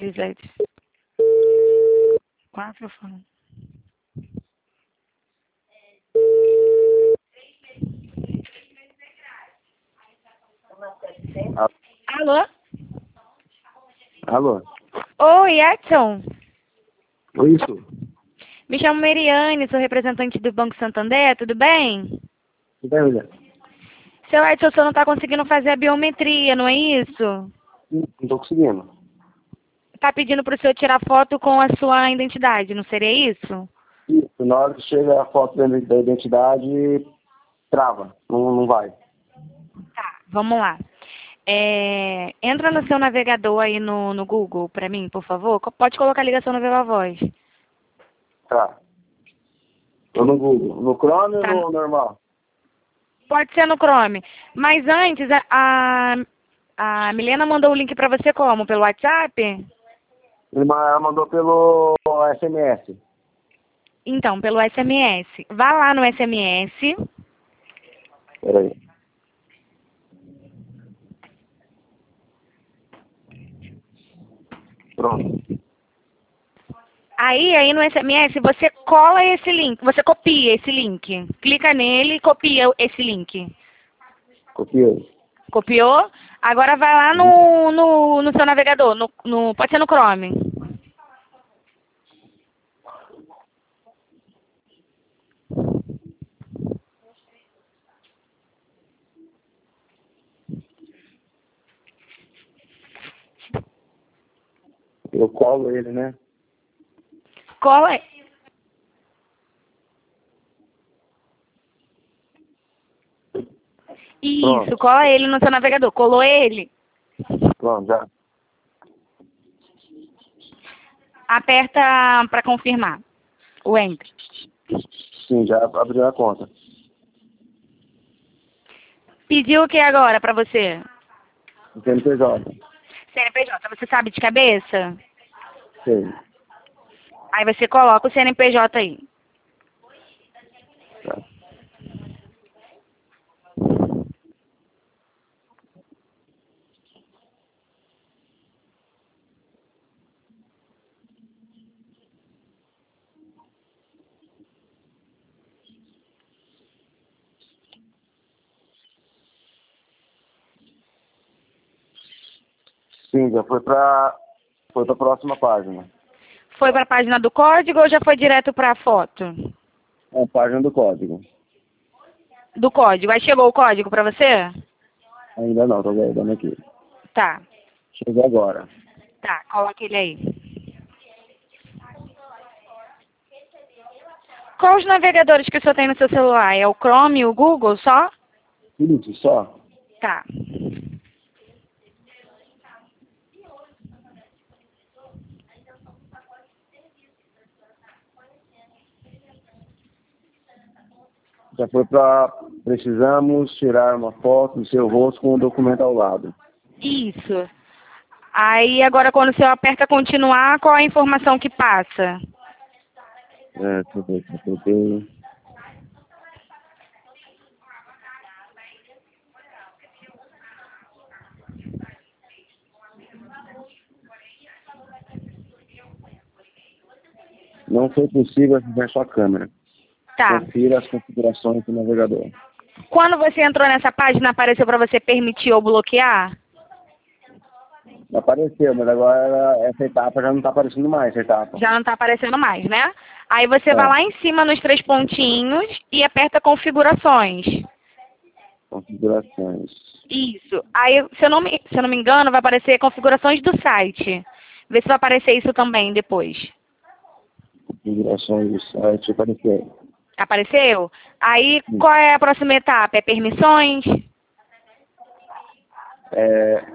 17. 4 falam. Alô? Alô? Oi, Edson. Isso. Me chamo Meriane, sou representante do Banco Santander, tudo bem? Tudo bem, mulher? Seu Edson, o senhor não está conseguindo fazer a biometria, não é isso? Não tô conseguindo. Está pedindo para o senhor tirar foto com a sua identidade, não seria isso? Isso. Na hora que chega a foto da identidade, trava. Não vai. Tá, vamos lá. Entra no seu navegador aí no Google para mim, por favor. Pode colocar a ligação no Viva Voz. Tá. Tô no Google. No Chrome Tá. ou no normal? Pode ser no Chrome. Mas antes, a Milena mandou o link para você como? Pelo WhatsApp? Ela mandou pelo SMS. Então, pelo SMS. Vá lá no SMS. Peraí. Pronto. Aí no SMS você cola esse link, você copia esse link. Clica nele e copia esse link. Copiei. Copiou? Agora vai lá no seu navegador, pode ser no Chrome. Eu colo ele, né? Cola. Isso, Pronto. cola ele no seu navegador. Colou ele? Pronto, já. Aperta para confirmar. O Enter. Sim, já abriu a conta. Pediu o que agora para você? CNPJ. CNPJ, você sabe de cabeça? Sei. Aí você coloca o CNPJ aí. Tá. Sim, já foi pra próxima página. Foi para a página do código ou já foi direto para a foto? É a página do código. Do código. Aí chegou o código para você? Ainda não, tô guardando aqui. Tá. Chegou agora. Tá, coloca ele aí. Quais os navegadores que o senhor tem no seu celular? É o Chrome e o Google só? Isso, só. Tá. Já foi para precisamos tirar uma foto do seu rosto com o documento ao lado. Isso. Aí agora quando o senhor aperta continuar, qual a informação que passa? Deixa eu ver, deixa eu ver. Não foi possível ativar sua câmera. Tá. Confira as configurações do navegador. Quando você entrou nessa página, apareceu para você permitir ou bloquear? Apareceu, mas agora essa etapa já não está aparecendo mais, essa etapa. Já não está aparecendo mais, né? Aí você vai É, lá em cima nos 3 pontinhos e aperta configurações. configurações. Isso. Aí, se eu não me engano, vai aparecer configurações do site. Vê se vai aparecer isso também depois. Configurações do site, apareceu. Apareceu? Aí, qual é a próxima etapa? É permissões? É,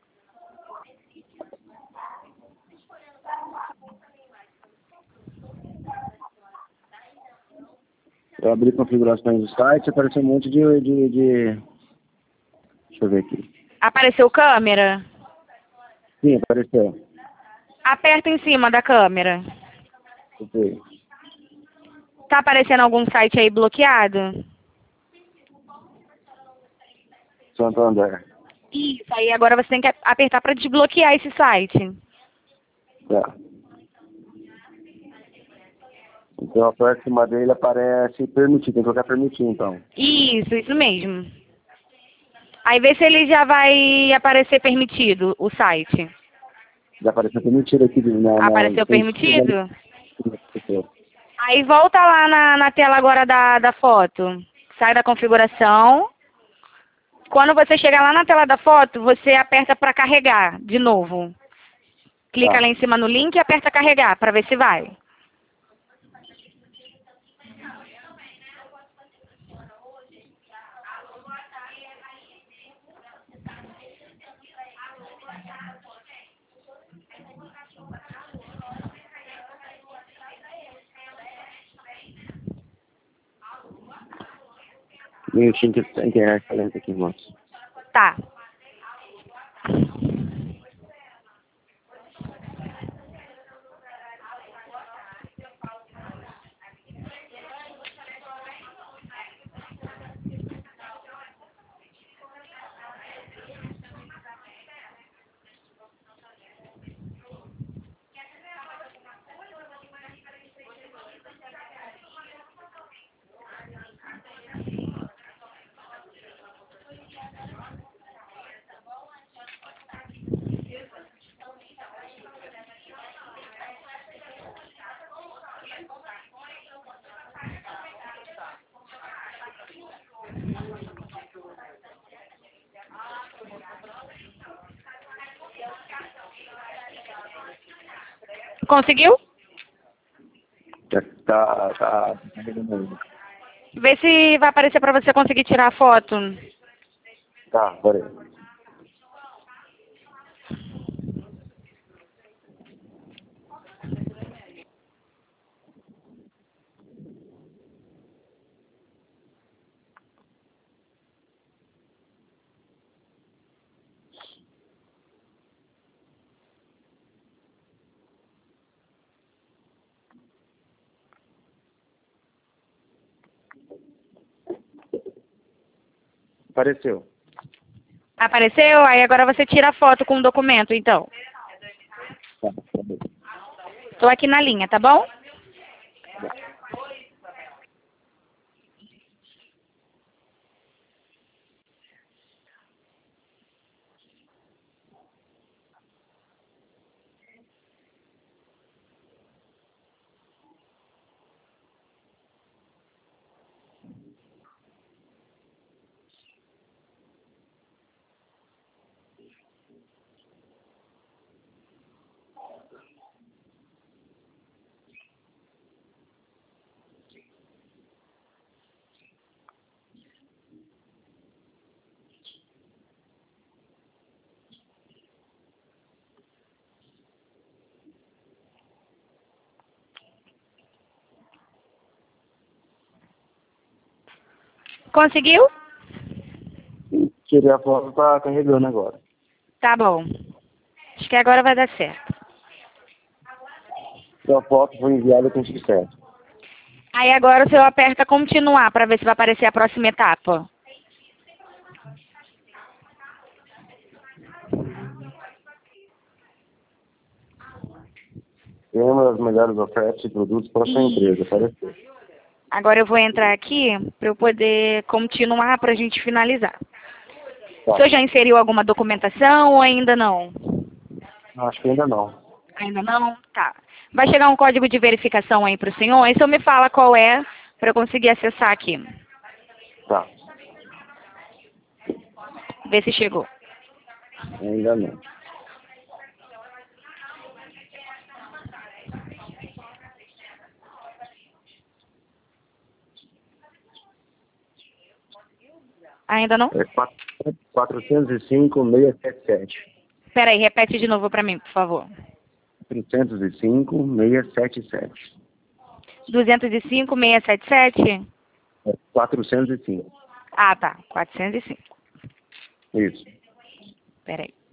eu abri configurações do site, apareceu um monte de... Deixa eu ver aqui. Apareceu câmera? Sim, apareceu. Aperta em cima da câmera. Deixa eu ver. Tá aparecendo algum site aí bloqueado? Santander. Isso. Aí agora você tem que apertar para desbloquear esse site. Tá. Então a parte de cima dele aparece permitido, tem que colocar permitir então. Isso mesmo. Aí vê se ele já vai aparecer permitido, o site. Já apareceu permitido aqui Apareceu permitido? Aí volta lá na tela agora da foto. Sai da configuração. Quando você chegar lá na tela da foto, você aperta para carregar de novo. Clica lá em cima no link e aperta carregar para ver se vai. Minutinho que a internet tá lenta aqui, moço. Tá. Conseguiu? Já tá carregando ainda. Vê se vai aparecer para você conseguir tirar a foto. Tá, peraí. Apareceu. Apareceu? Aí agora você tira a foto com o documento, então. Tá bem. Estou aqui na linha, tá bom? Conseguiu? Tirei a foto, tá carregando agora. Tá bom. Acho que agora vai dar certo. Sua foto foi enviada com sucesso. Aí agora você aperta continuar para ver se vai aparecer a próxima etapa. É uma das melhores ofertas de produtos para sua empresa. Apareceu. Agora eu vou entrar aqui para eu poder continuar para a gente finalizar. Tá. O senhor já inseriu alguma documentação ou ainda não? Acho que ainda não. Ainda não? Tá. Vai chegar um código de verificação aí para o senhor, aí o senhor me fala qual é para eu conseguir acessar aqui. Tá. Ver se chegou. Ainda não. Ainda não? É 405-677. Espera aí, repete de novo para mim, por favor. 405-677. 205-677? É 405. Ah, tá. 405. Isso. Espera aí.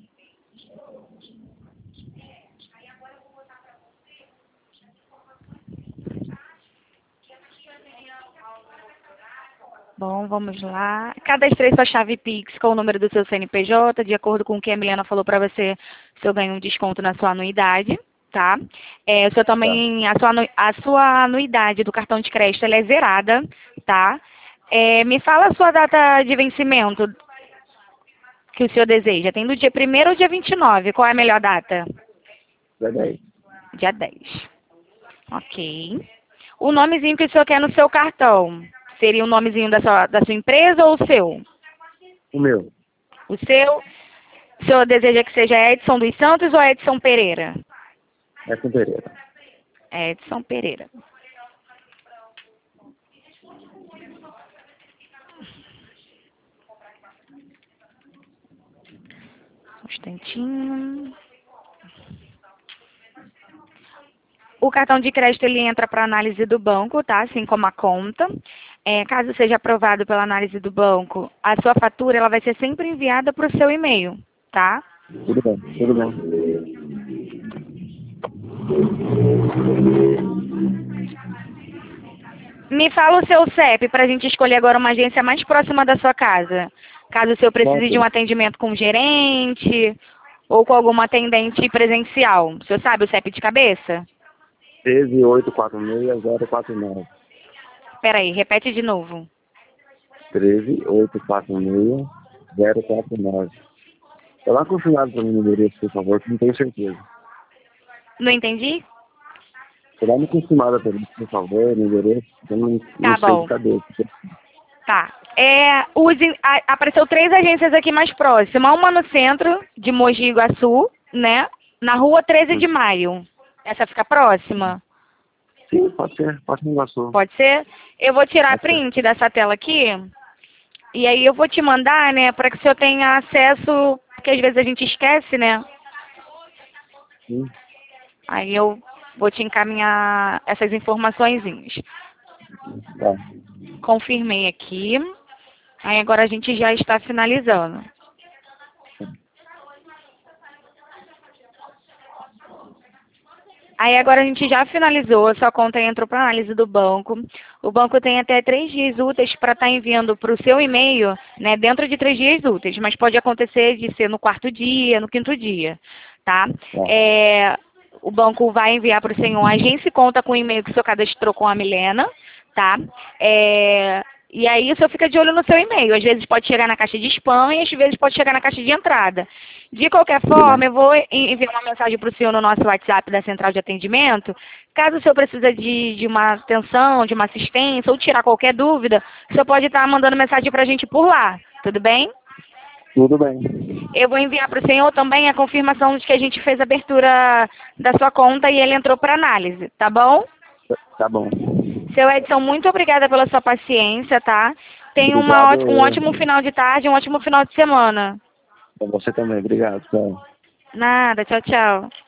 Bom, vamos lá. Cadastrei sua chave Pix com o número do seu CNPJ, de acordo com o que a Milena falou para você, o senhor ganha um desconto na sua anuidade. tá? O senhor também, a sua anuidade do cartão de crédito ela é zerada, tá? Me fala a sua data de vencimento que o senhor deseja. Tem do dia 1º ou dia 29? Qual é a melhor data? Dia 10. Dia 10. Ok. O nomezinho que o senhor quer no seu cartão, seria o nomezinho da sua empresa ou o seu? O meu. O seu? O senhor deseja que seja Edson dos Santos ou Edson Pereira? Edson Pereira. Edson Pereira. Um instantinho. O cartão de crédito ele entra para análise do banco, tá? Assim como a conta. Caso seja aprovado pela análise do banco, a sua fatura ela vai ser sempre enviada para o seu e-mail, tá? Tudo bem, tudo bem. Me fala o seu CEP para a gente escolher agora uma agência mais próxima da sua casa. Caso o senhor precise de um atendimento com um gerente ou com alguma atendente presencial. O senhor sabe o CEP de cabeça? 13846-049. Peraí, repete de novo. 13846-049. Dá lá confirmado para mim no endereço, por favor, que não tenho certeza. Não entendi? Dá uma confirmada para mim, por favor, no endereço, eu não Tá sei bom. de cabeça. Tá. Apareceu 3 agências aqui mais próximas. Uma no centro de Mogi Guaçu, né? Na rua 13 de Maio. Essa fica próxima? Sim, pode ser. Pode ser negócio. Pode ser? Eu vou tirar print dessa tela aqui. E aí eu vou te mandar, né? Para que o senhor tenha acesso, porque às vezes a gente esquece, né? Sim. Aí eu vou te encaminhar essas informaçõezinhas. Tá. Confirmei aqui. Aí agora a gente já está finalizando. Aí agora a gente já finalizou, a sua conta entrou para análise do banco. O banco tem até 3 dias úteis para estar enviando para o seu e-mail, né, dentro de 3 dias úteis, mas pode acontecer de ser no 4º dia, no 5º dia, tá? O banco vai enviar para o senhor, a agência conta com o e-mail que o senhor cadastrou com a Milena, tá? E aí o senhor fica de olho no seu e-mail. Às vezes pode chegar na caixa de spam e às vezes pode chegar na caixa de entrada. De qualquer forma, eu vou enviar uma mensagem para o senhor no nosso WhatsApp da Central de Atendimento. Caso o senhor precise de uma atenção, de uma assistência ou tirar qualquer dúvida, o senhor pode estar mandando mensagem para a gente por lá. Tudo bem? Tudo bem. Eu vou enviar para o senhor também a confirmação de que a gente fez a abertura da sua conta e ele entrou para análise, tá bom? Tá bom. Seu Edson, muito obrigada pela sua paciência, tá? Tenha um ótimo final de tarde, um ótimo final de semana. Pra você também. Obrigado. Tchau. Nada, tchau, tchau.